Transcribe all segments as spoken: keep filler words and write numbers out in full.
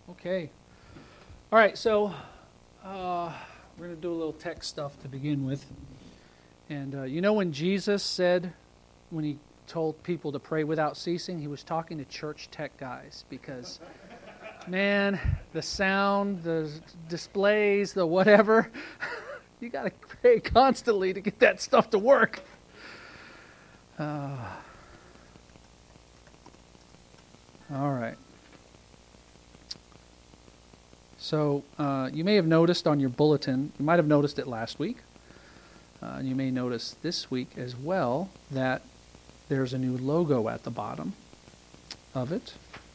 Okay. All right, so uh, we're going to do a little tech stuff to begin with. And uh, you know when Jesus said, when he told people to pray without ceasing, he was talking to church tech guys because, man, the sound, the displays, the whatever, you got to pray constantly to get that stuff to work. Uh, all right. So uh, you may have noticed on your bulletin, you might have noticed it last week, uh, and you may notice this week as well, that there's a new logo at the bottom of it.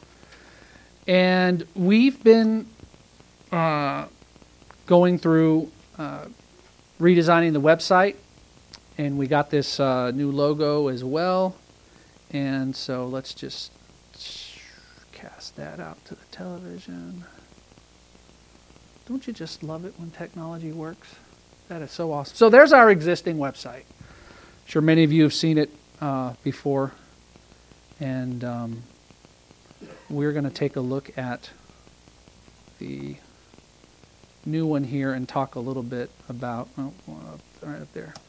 And we've been uh, going through uh, redesigning the website, and we got this uh, new logo as well. And so let's just cast that out to the television. Don't you just love it when technology works? That is so awesome. So there's our existing website. I'm sure many of you have seen it uh, before. And um, we're going to take a look at the new one here and talk a little bit about, oh, one up, right up there.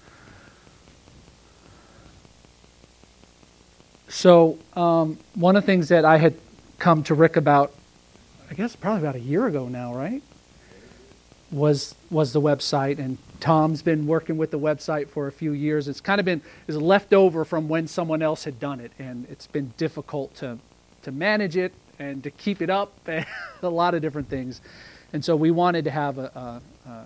So um, one of the things that I had come to Rick about, I guess probably about a year ago now, right? was was the website, and Tom's been working with the website for a few years. It's kind of been is left over from when someone else had done it, and it's been difficult to to manage it and to keep it up, and a lot of different things. And so we wanted to have a, a, a,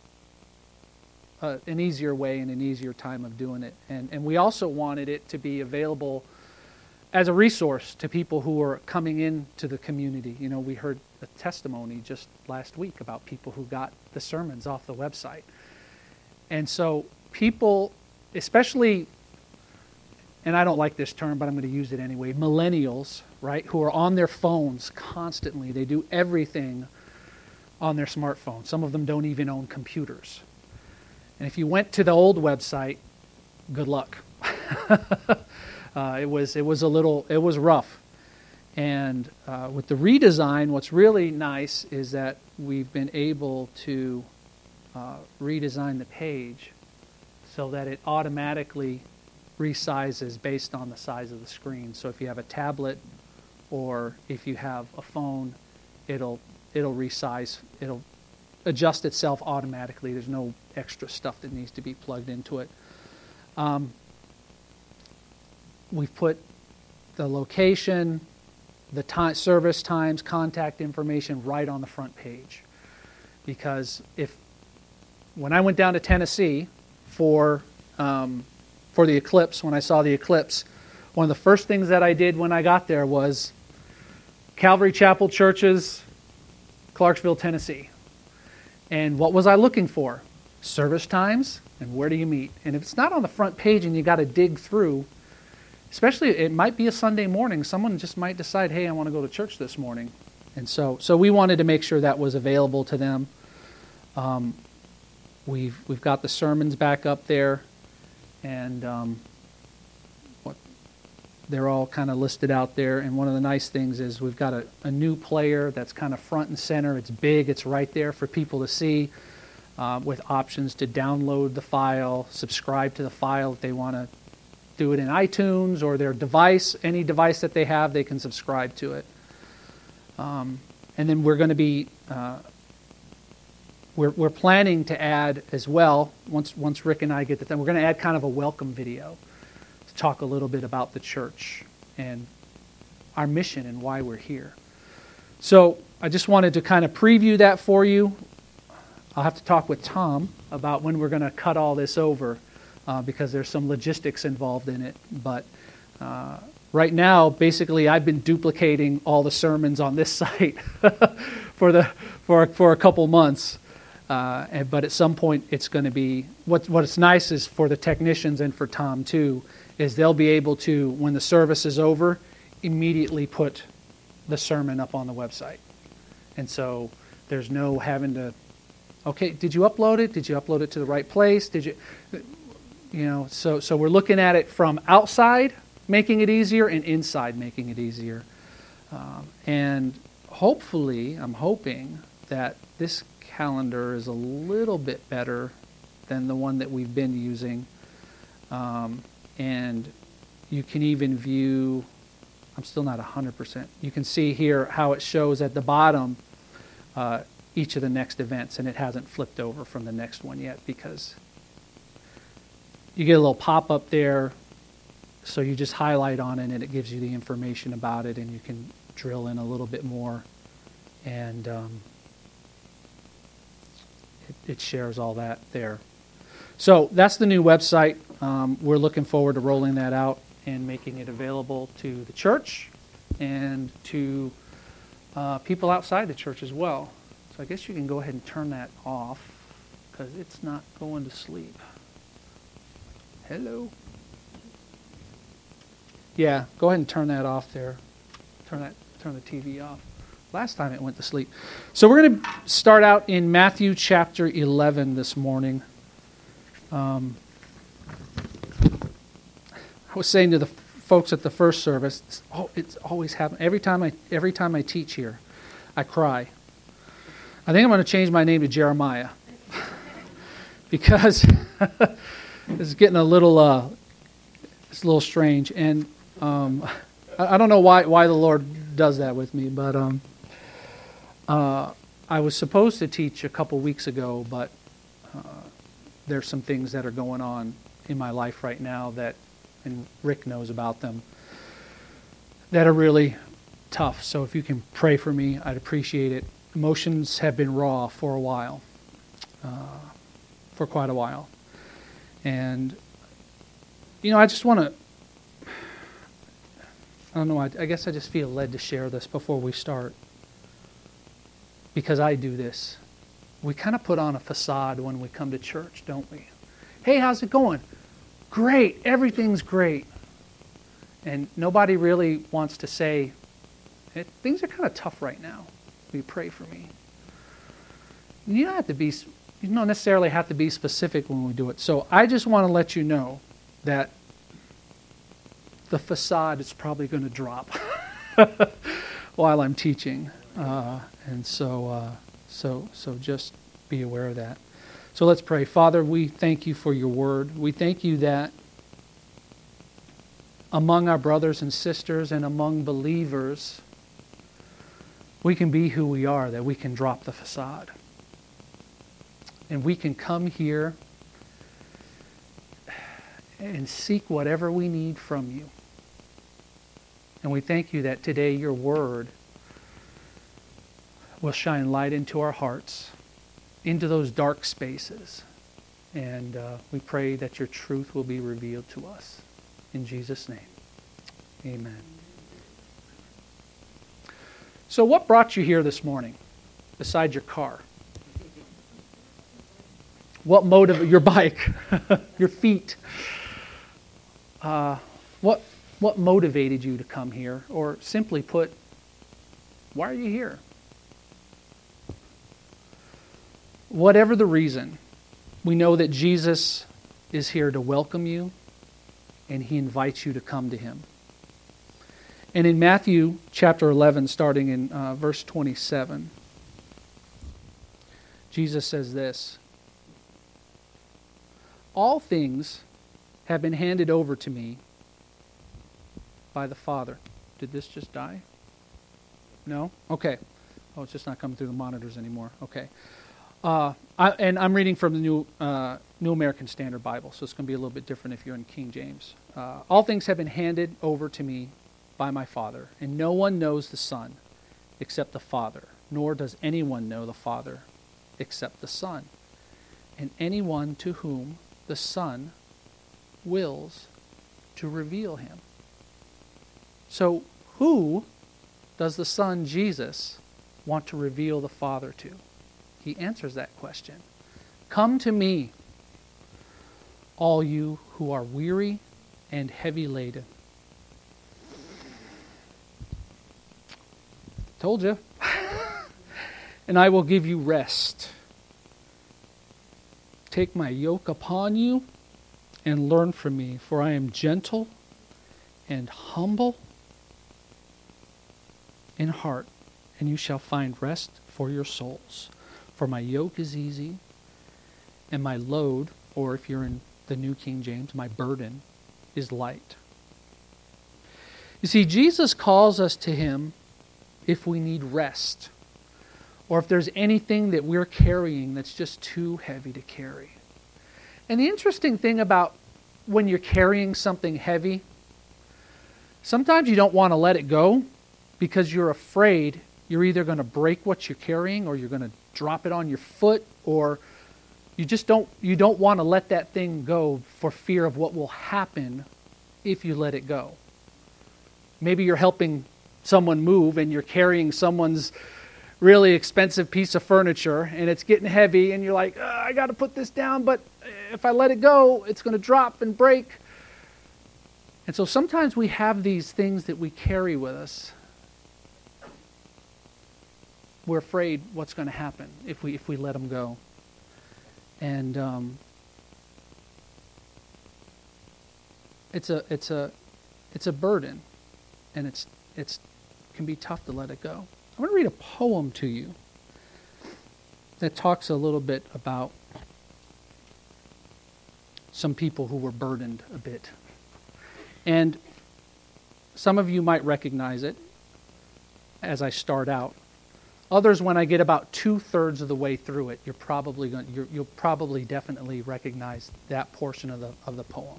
a an easier way and an easier time of doing it, and and we also wanted it to be available as a resource to people who are coming into the community. You know, we heard a testimony just last week about people who got the sermons off the website. And so people, especially, and I don't like this term, but I'm going to use it anyway, millennials, right, who are on their phones constantly. They do everything on their smartphone. Some of them don't even own computers. And if you went to the old website, good luck. Uh, it was it was a little it was rough, and uh, with the redesign, what's really nice is that we've been able to uh, redesign the page so that it automatically resizes based on the size of the screen. So if you have a tablet or if you have a phone, it'll it'll resize, it'll adjust itself automatically. There's no extra stuff that needs to be plugged into it. Um, We've put the location, the time, service times, contact information right on the front page. Because if when I went down to Tennessee for um, for the eclipse, when I saw the eclipse, one of the first things that I did when I got there was Calvary Chapel Churches, Clarksville, Tennessee. And what was I looking for? Service times and where do you meet? And if it's not on the front page and you got to dig through, especially, it might be a Sunday morning. Someone just might decide, hey, I want to go to church this morning. And so so we wanted to make sure that was available to them. Um, we've we've got the sermons back up there. And um, what they're all kind of listed out there. And one of the nice things is we've got a, a new player that's kind of front and center. It's big. It's right there for people to see, uh, with options to download the file, subscribe to the file if they want to do it in iTunes or their device, any device that they have, they can subscribe to it. Um, and then we're going to be, uh, we're we're planning to add as well, once once Rick and I get the thing, we're going to add kind of a welcome video to talk a little bit about the church and our mission and why we're here. So I just wanted to kind of preview that for you. I'll have to talk with Tom about when we're going to cut all this over. Uh, because there's some logistics involved in it. But uh, right now, basically, I've been duplicating all the sermons on this site for the for for a couple months. Uh, and, but at some point, it's going to be what what's nice is for the technicians and for Tom too is they'll be able to, when the service is over, immediately put the sermon up on the website. And so there's no having to. Okay, did you upload it? Did you upload it to the right place? Did you? You know, so so we're looking at it from outside, making it easier, and inside, making it easier. Um, and hopefully, I'm hoping that this calendar is a little bit better than the one that we've been using. Um, and you can even view, I'm still not one hundred percent. You can see here how it shows at the bottom uh, each of the next events, and it hasn't flipped over from the next one yet because you get a little pop-up there, so you just highlight on it and it gives you the information about it, and you can drill in a little bit more, and um, it, it shares all that there. So that's the new website. Um, we're looking forward to rolling that out and making it available to the church and to uh, people outside the church as well. So I guess you can go ahead and turn that off because it's not going to sleep. Hello? Yeah, go ahead and turn that off there. Turn that, turn the T V off. Last time it went to sleep. So we're going to start out in Matthew chapter eleven this morning. Um, I was saying to the folks at the first service, it's, oh, it's always happened. Every time I every time I teach here, I cry. I think I'm going to change my name to Jeremiah because it's getting a little uh, it's a little strange, and um, I, I don't know why why the Lord does that with me, but um, uh, I was supposed to teach a couple weeks ago, but uh, there's some things that are going on in my life right now that, and Rick knows about them, that are really tough. So if you can pray for me, I'd appreciate it. Emotions have been raw for a while, uh, for quite a while. And, you know, I just want to, I don't know, I, I guess I just feel led to share this before we start. Because I do this. We kind of put on a facade when we come to church, don't we? Hey, how's it going? Great, everything's great. And nobody really wants to say, hey, things are kind of tough right now. Will you pray for me? You don't have to be, you don't necessarily have to be specific when we do it. So I just want to let you know that the facade is probably going to drop while I'm teaching. Uh, and so, uh, so, so just be aware of that. So let's pray. Father, we thank you for your word. We thank you that among our brothers and sisters and among believers, we can be who we are, that we can drop the facade. And we can come here and seek whatever we need from you. And we thank you that today your word will shine light into our hearts, into those dark spaces. And uh, we pray that your truth will be revealed to us. In Jesus' name, amen. So what brought you here this morning, besides your car? What motive, your bike, your feet? Uh, what, what motivated you to come here? Or simply put, why are you here? Whatever the reason, we know that Jesus is here to welcome you, and he invites you to come to him. And in Matthew chapter eleven, starting in uh, verse twenty-seven, Jesus says this: all things have been handed over to me by the Father. Did this just die? No? Okay. Oh, it's just not coming through the monitors anymore. Okay. Uh, I, and I'm reading from the New uh, New American Standard Bible, so it's going to be a little bit different if you're in King James. Uh, all things have been handed over to me by my Father, and no one knows the Son except the Father, nor does anyone know the Father except the Son, and anyone to whom the Son wills to reveal him. So who does the Son, Jesus, want to reveal the Father to? He answers that question. Come to me, all you who are weary and heavy laden. Told you. And I will give you rest. Take my yoke upon you and learn from me, for I am gentle and humble in heart, and you shall find rest for your souls. For my yoke is easy, and my load, or if you're in the New King James, my burden is light. You see, Jesus calls us to Him if we need rest, or if there's anything that we're carrying that's just too heavy to carry. And the interesting thing about when you're carrying something heavy, sometimes you don't want to let it go because you're afraid you're either going to break what you're carrying, or you're going to drop it on your foot, or you just don't you don't want to let that thing go for fear of what will happen if you let it go. Maybe you're helping someone move and you're carrying someone's really expensive piece of furniture and it's getting heavy and you're like, oh, I got to put this down, but if I let it go, it's going to drop and break. And so sometimes we have these things that we carry with us. We're afraid what's going to happen if we if we let them go. And um, it's a it's a it's a burden, and it's it's can be tough to let it go. I want to read a poem to you that talks a little bit about some people who were burdened a bit. And some of you might recognize it as I start out. Others, when I get about two-thirds of the way through it, you're probably going, you're, you'll probably definitely recognize that portion of the of the poem.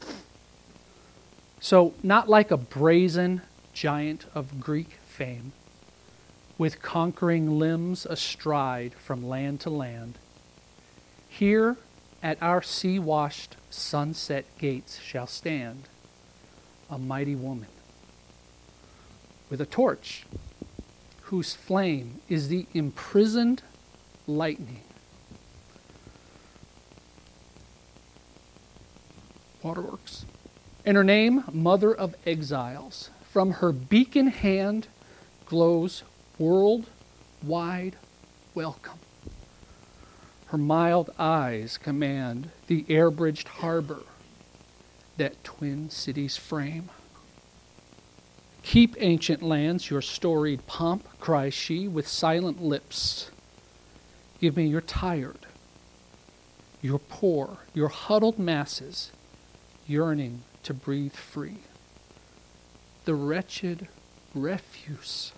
So, not like a brazen giant of Greek fame, with conquering limbs astride from land to land, here at our sea-washed sunset gates shall stand a mighty woman with a torch whose flame is the imprisoned lightning. Waterworks. And her name, Mother of Exiles. From her beacon hand glows world-wide welcome. Her mild eyes command the air-bridged harbor that twin cities frame. Keep, ancient lands, your storied pomp, cries she with silent lips. Give me your tired, your poor, your huddled masses, yearning to breathe free. The wretched refuse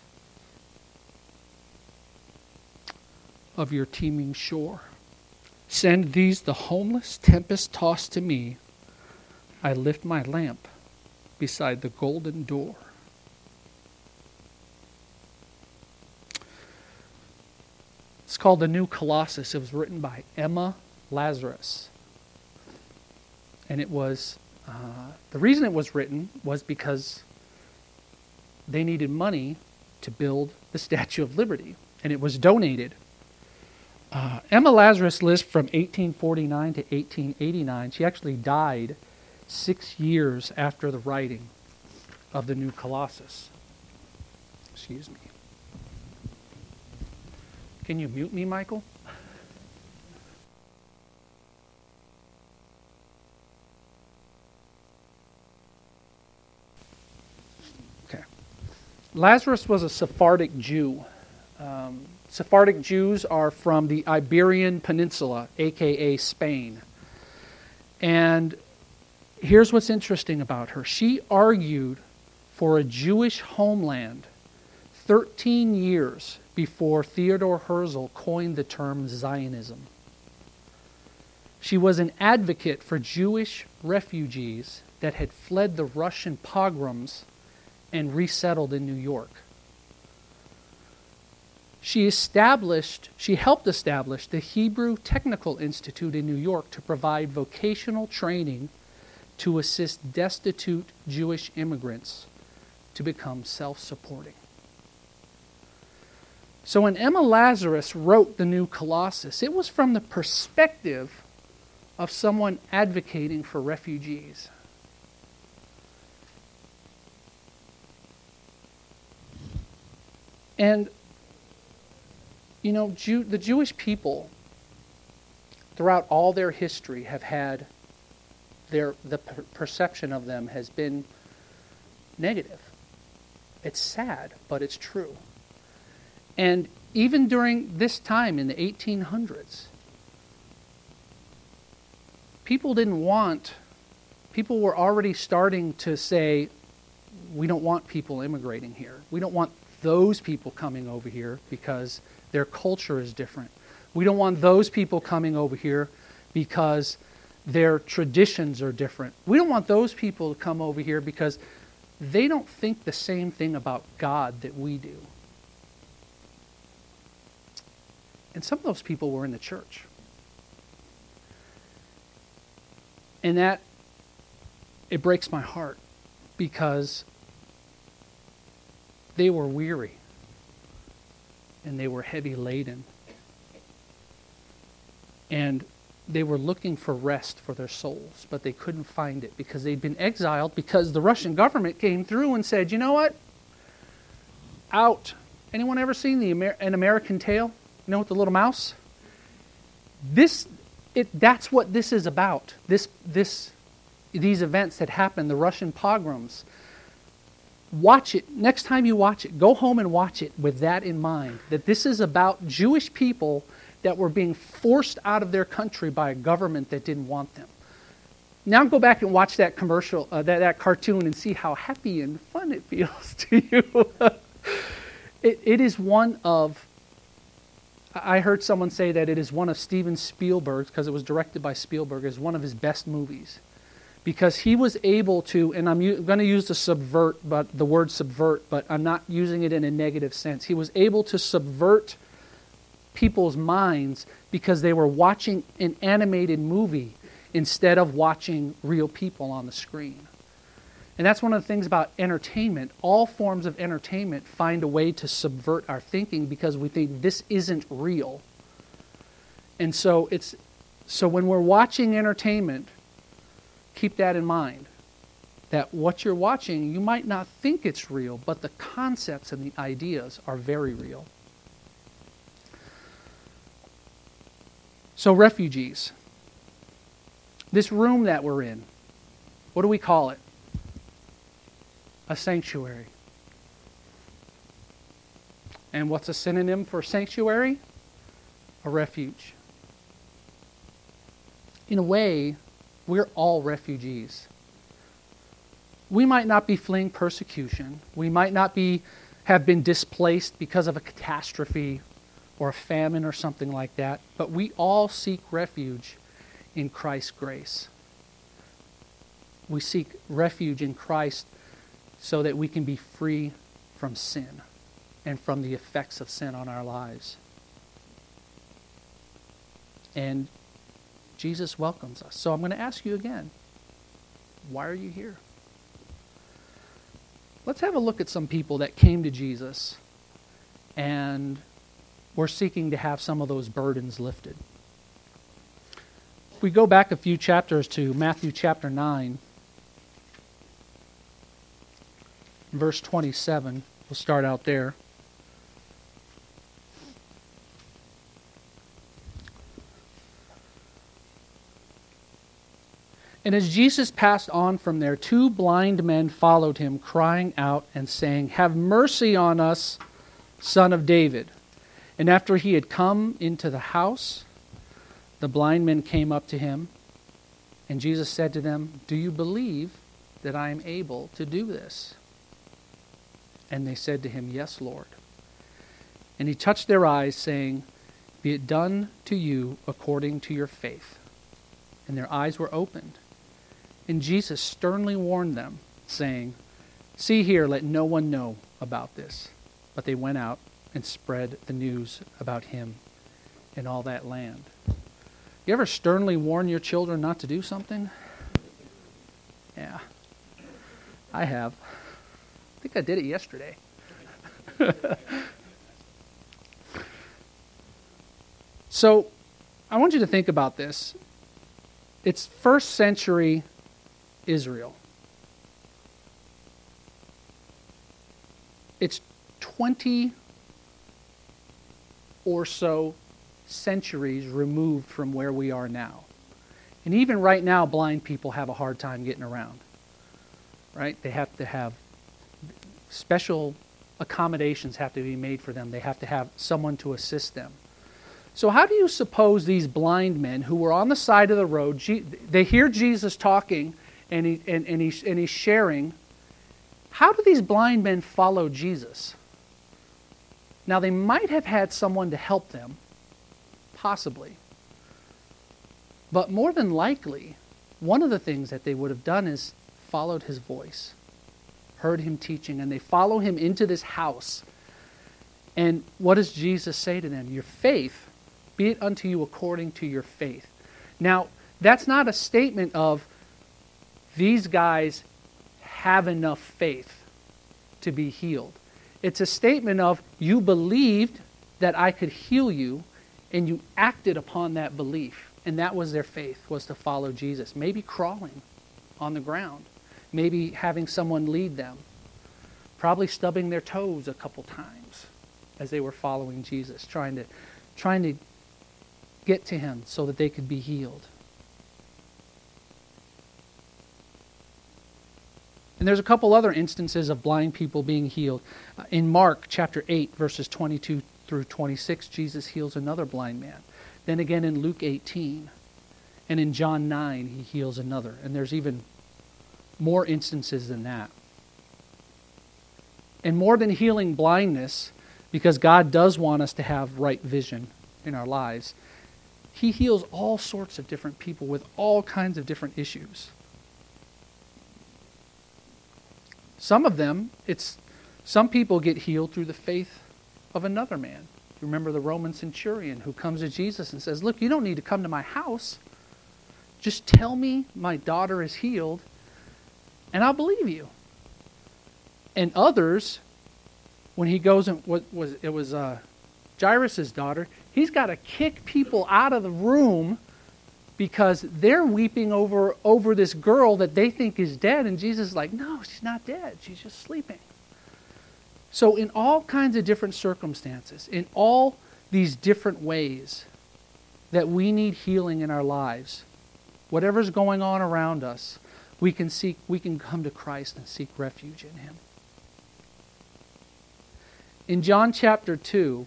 of your teeming shore. Send these, the homeless, tempest-tossed to me. I lift my lamp beside the golden door. It's called The New Colossus. It was written by Emma Lazarus. And it was, uh, the reason it was written was because they needed money to build the Statue of Liberty. And it was donated. Uh, Emma Lazarus lived from eighteen forty-nine to eighteen eighty-nine. She actually died six years after the writing of the New Colossus. Excuse me. Can you mute me, Michael? Okay. Lazarus was a Sephardic Jew. Um, Sephardic Jews are from the Iberian Peninsula, a k a. Spain. And here's what's interesting about her. She argued for a Jewish homeland thirteen years before Theodore Herzl coined the term Zionism. She was an advocate for Jewish refugees that had fled the Russian pogroms and resettled in New York. She established, she helped establish the Hebrew Technical Institute in New York to provide vocational training to assist destitute Jewish immigrants to become self-supporting. So when Emma Lazarus wrote The New Colossus, it was from the perspective of someone advocating for refugees. And, you know, Jew, the Jewish people, throughout all their history, have had their the per- perception of them has been negative. It's sad, but it's true. And even during this time in the eighteen hundreds, people didn't want, people were already starting to say, we don't want people immigrating here. We don't want those people coming over here because their culture is different. We don't want those people coming over here because their traditions are different. We don't want those people to come over here because they don't think the same thing about God that we do. And some of those people were in the church. And that, it breaks my heart because they were weary and they were heavy laden. And they were looking for rest for their souls, but they couldn't find it because they'd been exiled because the Russian government came through and said, you know what? Out. Anyone ever seen the Amer- An American Tail? You know, with the little mouse? This, it, that's what this is about. This, this, these events that happened, the Russian pogroms. Watch it. Next time you watch it, go home and watch it with that in mind, that this is about Jewish people that were being forced out of their country by a government that didn't want them. Now go back and watch that commercial, uh, that, that cartoon, and see how happy and fun it feels to you. it, it is one of, I heard someone say that it is one of Steven Spielberg's, because it was directed by Spielberg, is one of his best movies. Because he was able to, and I'm u- going to use the subvert, but the word subvert, but I'm not using it in a negative sense. He was able to subvert people's minds because they were watching an animated movie instead of watching real people on the screen. And that's one of the things about entertainment. All forms of entertainment find a way to subvert our thinking because we think this isn't real. And so it's so when we're watching entertainment, keep that in mind. That what you're watching, you might not think it's real, but the concepts and the ideas are very real. So refugees. This room that we're in, what do we call it? A sanctuary. And what's a synonym for sanctuary? A refuge. In a way, we're all refugees. We might not be fleeing persecution. We might not be have been displaced because of a catastrophe or a famine or something like that, but we all seek refuge in Christ's grace. We seek refuge in Christ so that we can be free from sin and from the effects of sin on our lives. And Jesus welcomes us. So I'm going to ask you again, why are you here? Let's have a look at some people that came to Jesus and were seeking to have some of those burdens lifted. If we go back a few chapters to Matthew chapter nine, verse twenty-seven, we'll start out there. And as Jesus passed on from there, two blind men followed him, crying out and saying, "Have mercy on us, Son of David." And after he had come into the house, the blind men came up to him, and Jesus said to them, "Do you believe that I am able to do this?" And they said to him, "Yes, Lord." And he touched their eyes, saying, "Be it done to you according to your faith." And their eyes were opened. And Jesus sternly warned them, saying, "See here, let no one know about this." But they went out and spread the news about him in all that land. You ever sternly warn your children not to do something? Yeah, I have. I think I did it yesterday. So, I want you to think about this. It's first century Israel. It's twenty or so centuries removed from where we are now. And even right now, blind people have a hard time getting around. Right? They have to have special accommodations have to be made for them. They have to have someone to assist them. So how do you suppose these blind men who were on the side of the road, they hear Jesus talking and, he, and, and, he, and he's sharing, how do these blind men follow Jesus? Now they might have had someone to help them, possibly. But more than likely, one of the things that they would have done is followed his voice, heard him teaching, and they follow him into this house. And what does Jesus say to them? Your faith, be it unto you according to your faith. Now, that's not a statement of these guys have enough faith to be healed. It's a statement of you believed that I could heal you, and you acted upon that belief. And that was their faith, was to follow Jesus. Maybe crawling on the ground. Maybe having someone lead them. Probably stubbing their toes a couple times as they were following Jesus, trying to, trying to get to him so that they could be healed. And there's a couple other instances of blind people being healed. Uh, in Mark chapter eight, verses twenty-two through twenty-six, Jesus heals another blind man. Then again in Luke eighteen, and in John nine, he heals another. And there's even more instances than that. And more than healing blindness, because God does want us to have right vision in our lives, he heals all sorts of different people with all kinds of different issues. Some of them, it's some people get healed through the faith of another man. You remember the Roman centurion who comes to Jesus and says, look, you don't need to come to my house. Just tell me my daughter is healed, and I'll believe you. And others, when he goes and what was it was uh, Jairus' daughter, he's got to kick people out of the room because they're weeping over, over this girl that they think is dead. And Jesus is like, no, she's not dead. She's just sleeping. So in all kinds of different circumstances, in all these different ways that we need healing in our lives, whatever's going on around us, we can seek, we can come to Christ and seek refuge in him. In John chapter two,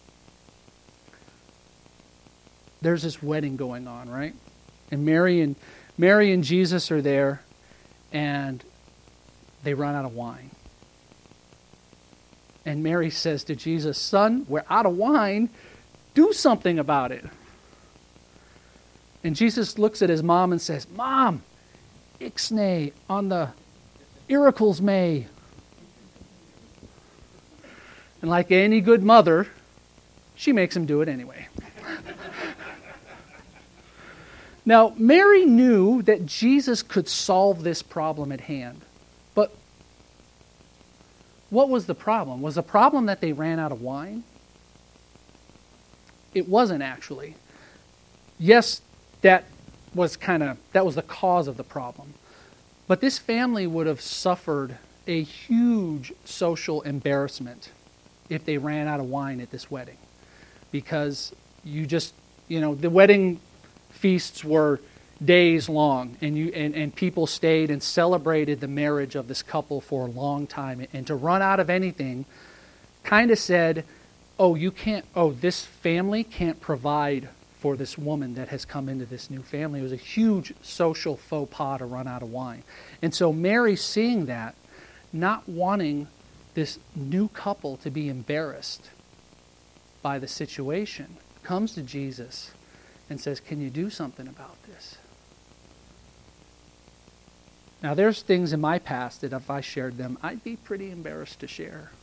there's this wedding going on, right? And Mary and Mary and Jesus are there, and they run out of wine. And Mary says to Jesus, son, we're out of wine. Do something about it. And Jesus looks at his mom and says, Mom, ixnay on the iracles may. And like any good mother, she makes him do it anyway. Now, Mary knew that Jesus could solve this problem at hand. But what was the problem? Was the problem that they ran out of wine? It wasn't actually. Yes, that was kind of, that was the cause of the problem. But this family would have suffered a huge social embarrassment if they ran out of wine at this wedding. Because you just, you know, the wedding feasts were days long, and you and, and people stayed and celebrated the marriage of this couple for a long time. And to run out of anything kind of said, oh, you can't, oh, this family can't provide for this woman that has come into this new family. It was a huge social faux pas to run out of wine. And so Mary, seeing that, not wanting this new couple to be embarrassed by the situation, comes to Jesus and says, can you do something about this? Now, there's things in my past that if I shared them, I'd be pretty embarrassed to share.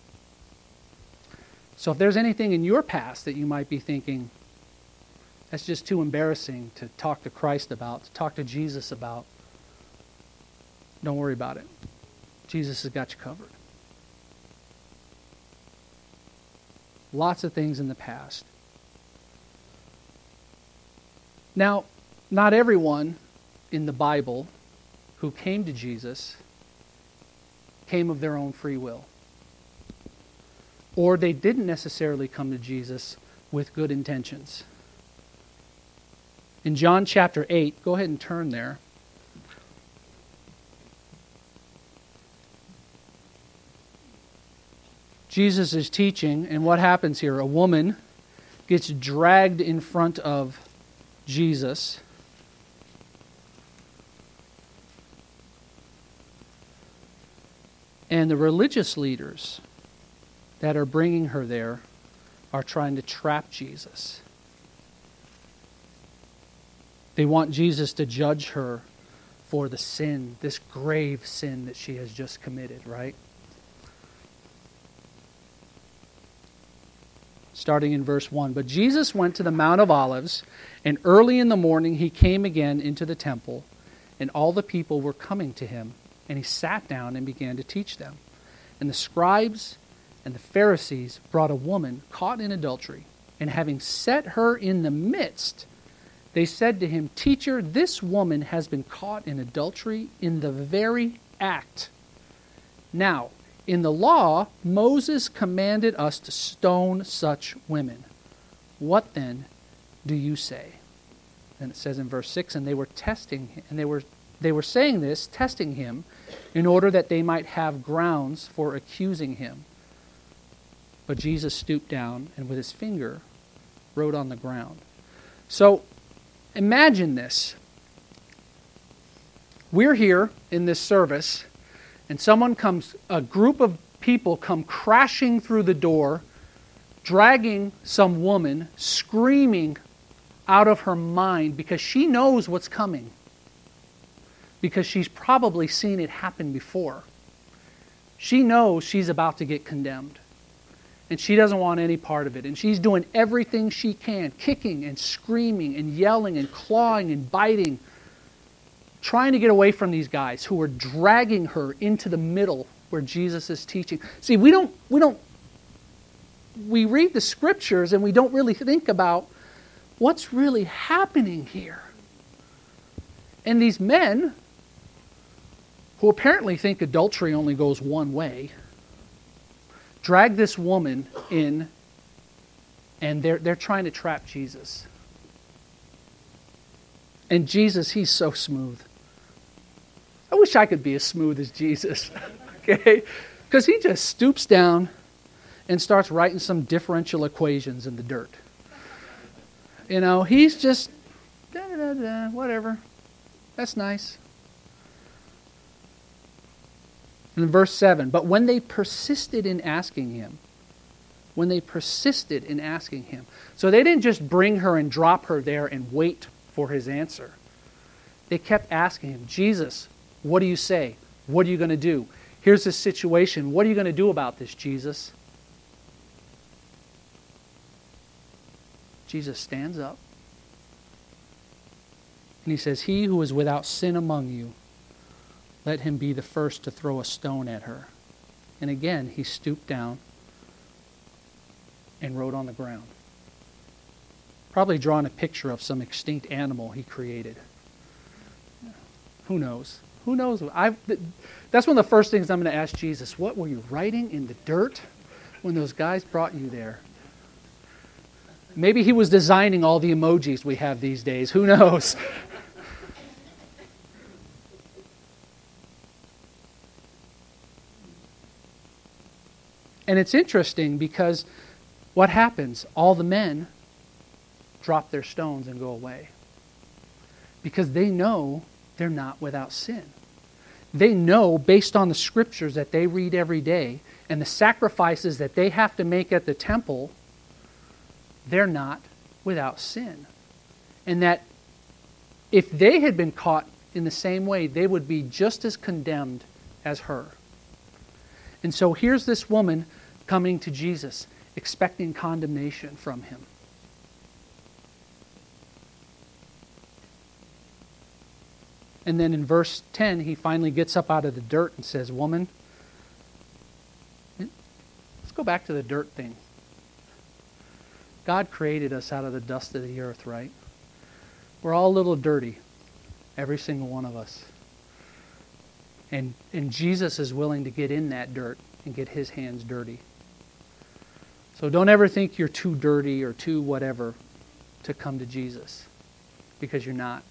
So if there's anything in your past that you might be thinking, that's just too embarrassing to talk to Christ about, to talk to Jesus about, don't worry about it. Jesus has got you covered. Lots of things in the past. Now, not everyone in the Bible who came to Jesus came of their own free will. Or they didn't necessarily come to Jesus with good intentions. In John chapter eight, go ahead and turn there. Jesus is teaching, and what happens here? A woman gets dragged in front of Jesus. And the religious leaders that are bringing her there are trying to trap Jesus. They want Jesus to judge her for the sin, this grave sin that she has just committed, right? Starting in verse one. But Jesus went to the Mount of Olives, and early in the morning he came again into the temple, and all the people were coming to him. And he sat down and began to teach them. And the scribes and the Pharisees brought a woman caught in adultery. And having set her in the midst, they said to him, Teacher, this woman has been caught in adultery in the very act. Now, in the law, Moses commanded us to stone such women. What then do you say? And it says in verse six, and they were testing, and they were They were saying this, testing him, in order that they might have grounds for accusing him. But Jesus stooped down and with his finger wrote on the ground. So, imagine this. We're here in this service, and someone comes, a group of people come crashing through the door, dragging some woman, screaming out of her mind because she knows what's coming. Because she's probably seen it happen before. She knows she's about to get condemned. And she doesn't want any part of it. And she's doing everything she can, kicking and screaming and yelling and clawing and biting, trying to get away from these guys who are dragging her into the middle where Jesus is teaching. See, we don't, we don't, we read the scriptures and we don't really think about what's really happening here. And these men, who apparently think adultery only goes one way, drag this woman in, and they're, they're trying to trap Jesus. And Jesus, he's so smooth. I wish I could be as smooth as Jesus. Okay? Because he just stoops down and starts writing some differential equations in the dirt. You know, he's just, da, da, da, whatever. That's nice. In verse seven, but when they persisted in asking him, when they persisted in asking him, so they didn't just bring her and drop her there and wait for his answer. They kept asking him, Jesus, what do you say? What are you going to do? Here's this situation. What are you going to do about this, Jesus? Jesus stands up and he says, He who is without sin among you, let him be the first to throw a stone at her. And again, he stooped down and wrote on the ground. Probably drawing a picture of some extinct animal he created. Who knows? Who knows? I've, that's one of the first things I'm going to ask Jesus. What were you writing in the dirt when those guys brought you there? Maybe he was designing all the emojis we have these days. Who knows? And it's interesting because what happens? All the men drop their stones and go away. Because they know they're not without sin. They know, based on the scriptures that they read every day and the sacrifices that they have to make at the temple, they're not without sin. And that if they had been caught in the same way, they would be just as condemned as her. And so here's this woman coming to Jesus, expecting condemnation from him. And then in verse ten, he finally gets up out of the dirt and says, Woman, let's go back to the dirt thing. God created us out of the dust of the earth, right? We're all a little dirty, every single one of us. And, and Jesus is willing to get in that dirt and get his hands dirty. So don't ever think you're too dirty or too whatever to come to Jesus, because you're not.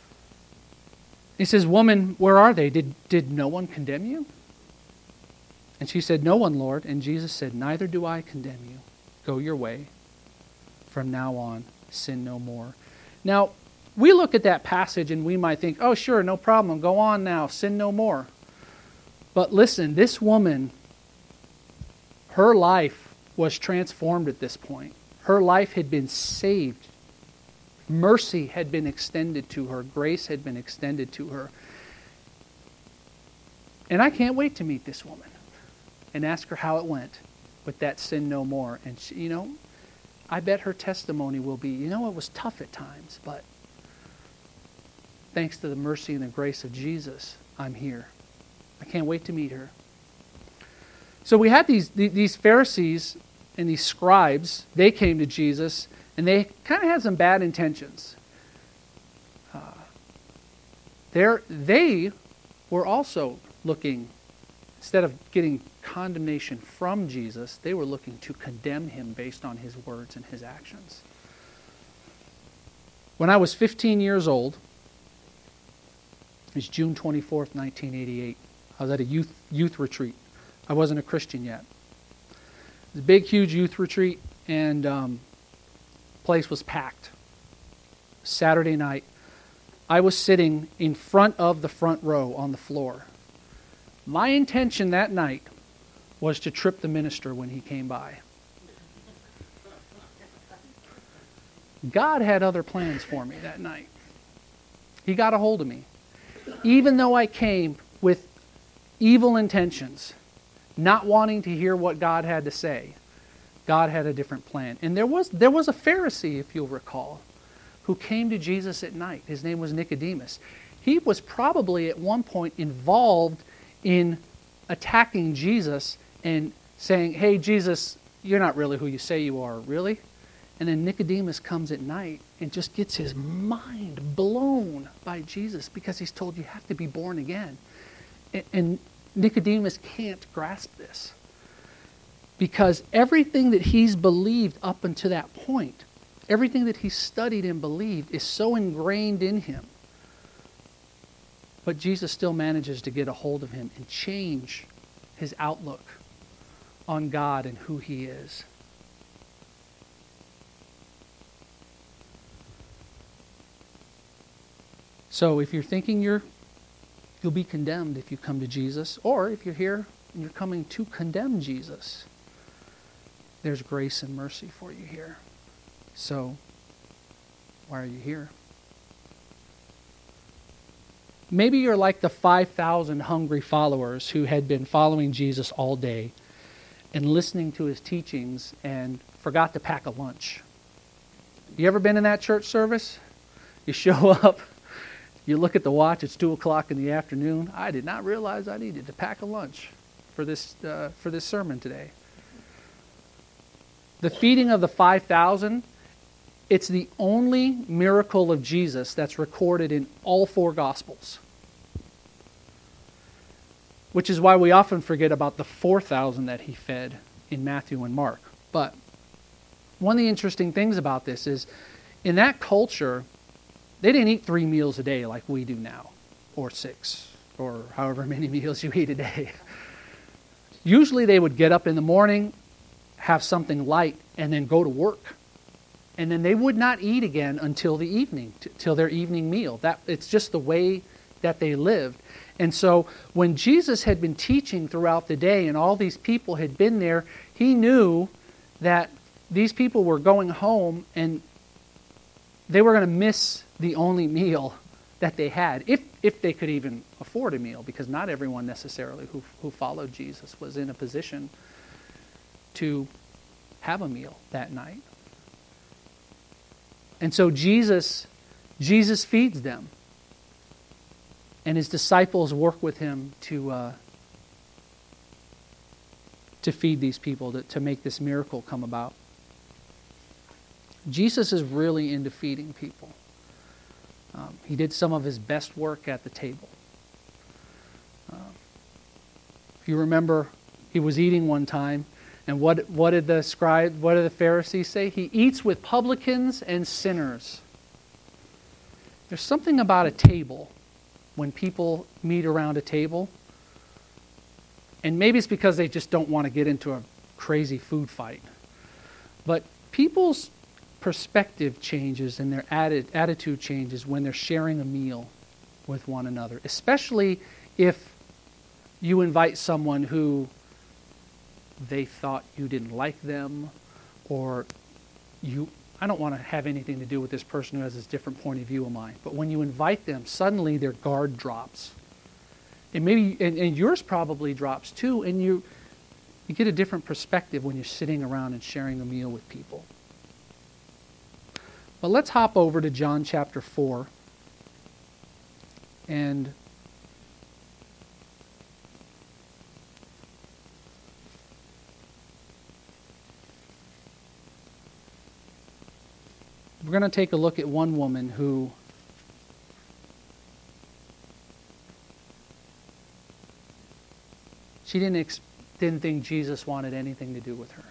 He says, Woman, where are they? Did, did no one condemn you? And she said, "No one, Lord." And Jesus said, "Neither do I condemn you. Go your way. From now on, sin no more." Now, we look at that passage and we might think, "Oh, sure, no problem. Go on now. Sin no more." But listen, this woman, her life was transformed at this point. Her life had been saved. Mercy had been extended to her. Grace had been extended to her. And I can't wait to meet this woman and ask her how it went with that sin no more. And she, you know, I bet her testimony will be, you know, it was tough at times, but thanks to the mercy and the grace of Jesus, I'm here. I can't wait to meet her. So we had these these Pharisees and these scribes. They came to Jesus, and they kind of had some bad intentions. Uh, they were also looking, instead of getting condemnation from Jesus, they were looking to condemn him based on his words and his actions. When I was fifteen years old, it was June twenty-fourth, nineteen eighty-eight. I was at a youth youth retreat. I wasn't a Christian yet. It was a big, huge youth retreat, and um, the place was packed. Saturday night, I was sitting in front of the front row on the floor. My intention that night was to trip the minister when he came by. God had other plans for me that night. He got a hold of me. Even though I came with evil intentions, not wanting to hear what God had to say, God had a different plan. And there was there was a Pharisee, if you'll recall, who came to Jesus at night. His name was Nicodemus. He was probably at one point involved in attacking Jesus and saying, "Hey, Jesus, you're not really who you say you are, really?" And then Nicodemus comes at night and just gets his mind blown by Jesus because he's told, you have to be born again. And Nicodemus can't grasp this because everything that he's believed up until that point, everything that he's studied and believed is so ingrained in him. But Jesus still manages to get a hold of him and change his outlook on God and who he is. So if you're thinking you're, you'll be condemned if you come to Jesus, or if you're here and you're coming to condemn Jesus, there's grace and mercy for you here. So, why are you here? Maybe you're like the five thousand hungry followers who had been following Jesus all day and listening to his teachings and forgot to pack a lunch. You ever been in that church service? You show up, you look at the watch, it's two o'clock in the afternoon. I did not realize I needed to pack a lunch for this uh, for this sermon today. The feeding of the five thousand, it's the only miracle of Jesus that's recorded in all four Gospels. Which is why we often forget about the four thousand that he fed in Matthew and Mark. But one of the interesting things about this is, in that culture, they didn't eat three meals a day like we do now, or six, or however many meals you eat a day. Usually they would get up in the morning, have something light, and then go to work. And then they would not eat again until the evening, t- till their evening meal. That it's just the way that they lived. And so when Jesus had been teaching throughout the day and all these people had been there, he knew that these people were going home and they were going to miss the only meal that they had, if if they could even afford a meal, because not everyone necessarily who who followed Jesus was in a position to have a meal that night. And so Jesus, Jesus feeds them. And his disciples work with him to uh, to feed these people, to, to make this miracle come about. Jesus is really into feeding people. Um, he did some of his best work at the table. Uh, if you remember, he was eating one time, and what what did the scribe, what did the Pharisees say? He eats with publicans and sinners. There's something about a table, when people meet around a table, And maybe it's because they just don't want to get into a crazy food fight. But people's perspective changes and their atti- attitude changes when they're sharing a meal with one another, especially if you invite someone who they thought you didn't like them, or you, I don't want to have anything to do with this person who has this different point of view of mine. But when you invite them, suddenly their guard drops. And maybe, and, and yours probably drops too, and you, you get a different perspective when you're sitting around and sharing a meal with people. But let's hop over to John chapter four. And we're going to take a look at one woman who she didn't ex- didn't think Jesus wanted anything to do with her.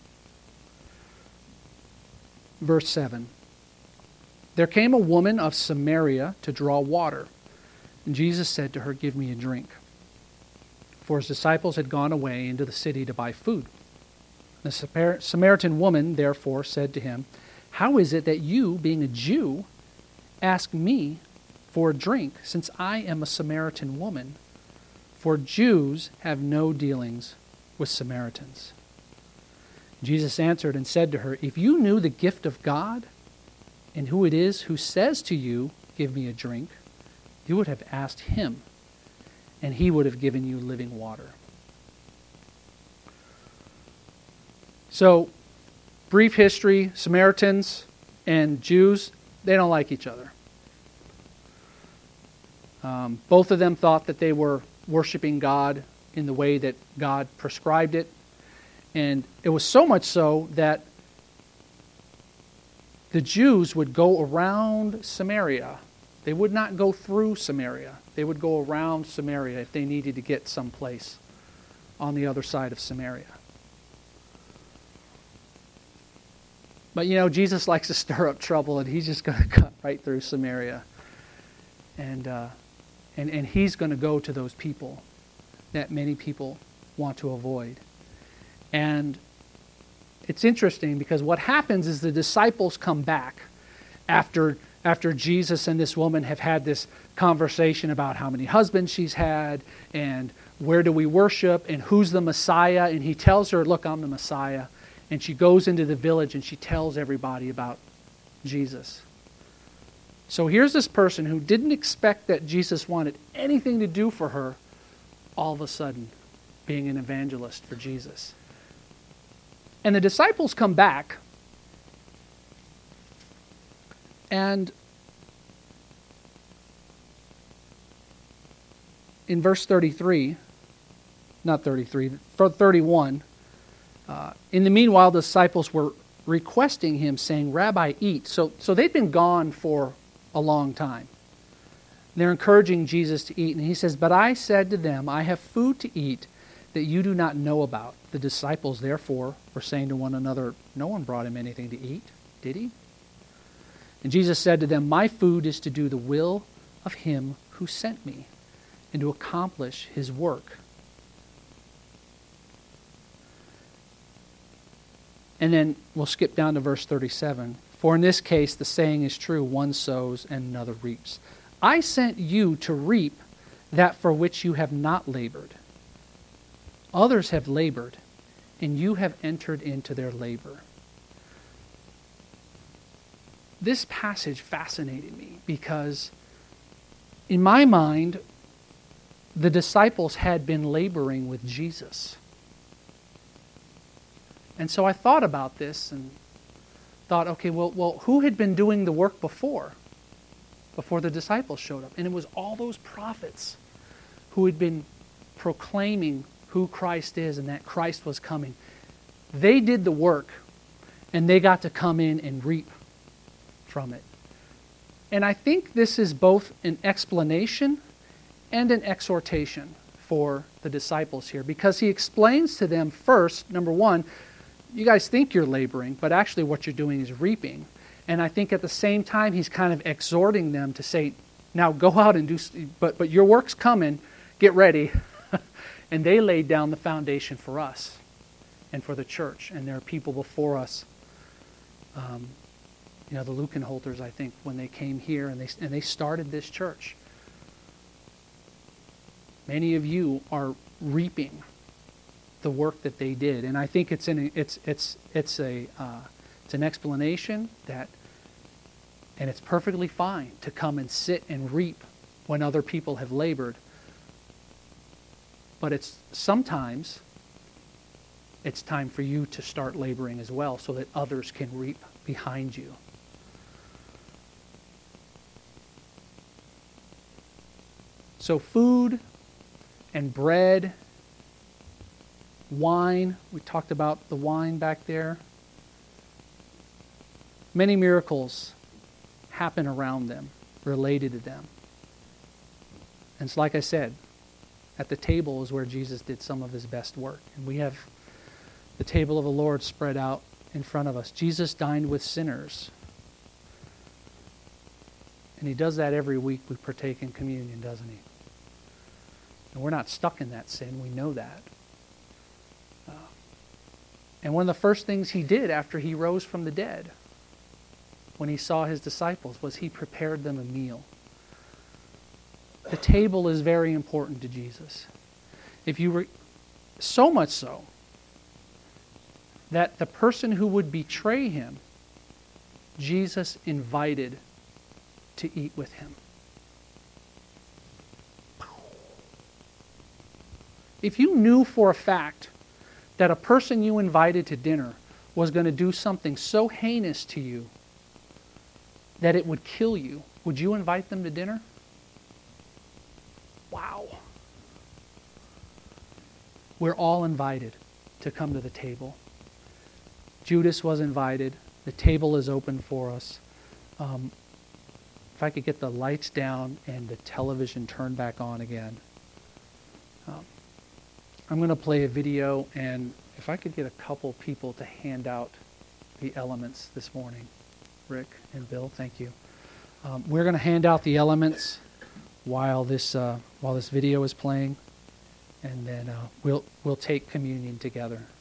Verse seven. There came a woman of Samaria to draw water, and Jesus said to her, "Give me a drink." For his disciples had gone away into the city to buy food. The Samaritan woman therefore said to him, "How is it that you, being a Jew, ask me for a drink, since I am a Samaritan woman? For Jews have no dealings with Samaritans." Jesus answered and said to her, "If you knew the gift of God, and who it is who says to you, 'Give me a drink,' you would have asked him, and he would have given you living water." So, brief history, Samaritans and Jews, they don't like each other. Um, both of them thought that they were worshiping God in the way that God prescribed it. And it was so much so that the Jews would go around Samaria. They would not go through Samaria. They would go around Samaria if they needed to get someplace on the other side of Samaria. But you know, Jesus likes to stir up trouble, and he's just going to cut right through Samaria. And, uh, and, and he's going to go to those people that many people want to avoid. And it's interesting because what happens is the disciples come back after, after Jesus and this woman have had this conversation about how many husbands she's had and where do we worship and who's the Messiah. And he tells her, "Look, I'm the Messiah." And she goes into the village and she tells everybody about Jesus. So here's this person who didn't expect that Jesus wanted anything to do for her, all of a sudden being an evangelist for Jesus. And the disciples come back, and in verse thirty-three, not thirty-three, thirty-one, uh, in the meanwhile the disciples were requesting him, saying, "Rabbi, eat." So, so they'd been gone for a long time. They're encouraging Jesus to eat, and he says, "But I said to them, I have food to eat that you do not know about." The disciples, therefore, were saying to one another, "No one brought him anything to eat, did he?" And Jesus said to them, "My food is to do the will of him who sent me, and to accomplish his work." And then we'll skip down to verse thirty-seven. "For in this case the saying is true, one sows and another reaps. I sent you to reap that for which you have not labored. Others have labored, and you have entered into their labor." This passage fascinated me because in my mind, the disciples had been laboring with Jesus. And so I thought about this and thought, okay, well, well, who had been doing the work before? Before the disciples showed up. And it was all those prophets who had been proclaiming who Christ is and that Christ was coming. They did the work, and they got to come in and reap from it. And I think this is both an explanation and an exhortation for the disciples here, because he explains to them first, number one, you guys think you're laboring, but actually what you're doing is reaping. And I think at the same time he's kind of exhorting them to say, now go out and do, but, but your work's coming, get ready. And they laid down the foundation for us and for the church. And there are people before us, um, you know, the Lukenholters, I think, when they came here and they, and they started this church. Many of you are reaping the work that they did. And I think it's an, it's, it's, it's, a, uh, it's an explanation that, and it's perfectly fine to come and sit and reap when other people have labored. But it's sometimes it's time for you to start laboring as well so that others can reap behind you. So food and bread, wine, we talked about the wine back there. Many miracles happen around them, related to them. And it's like I said, at the table is where Jesus did some of his best work. And we have the table of the Lord spread out in front of us. Jesus dined with sinners. And he does that every week we partake in communion, doesn't he? And we're not stuck in that sin. We know that. Uh, and one of the first things he did after he rose from the dead, when he saw his disciples, was he prepared them a meal. The table is very important to Jesus. If you were, so much so that the person who would betray him, Jesus invited to eat with him. If you knew for a fact that a person you invited to dinner was going to do something so heinous to you that it would kill you, would you invite them to dinner? Wow. We're all invited to come to the table. Judas was invited. The table is open for us. Um, if I could get the lights down and the television turned back on again. Um, I'm going to play a video, and if I could get a couple people to hand out the elements this morning. Rick and Bill, thank you. Um, we're going to hand out the elements while this uh, while this video is playing, and then uh, we'll we'll take communion together.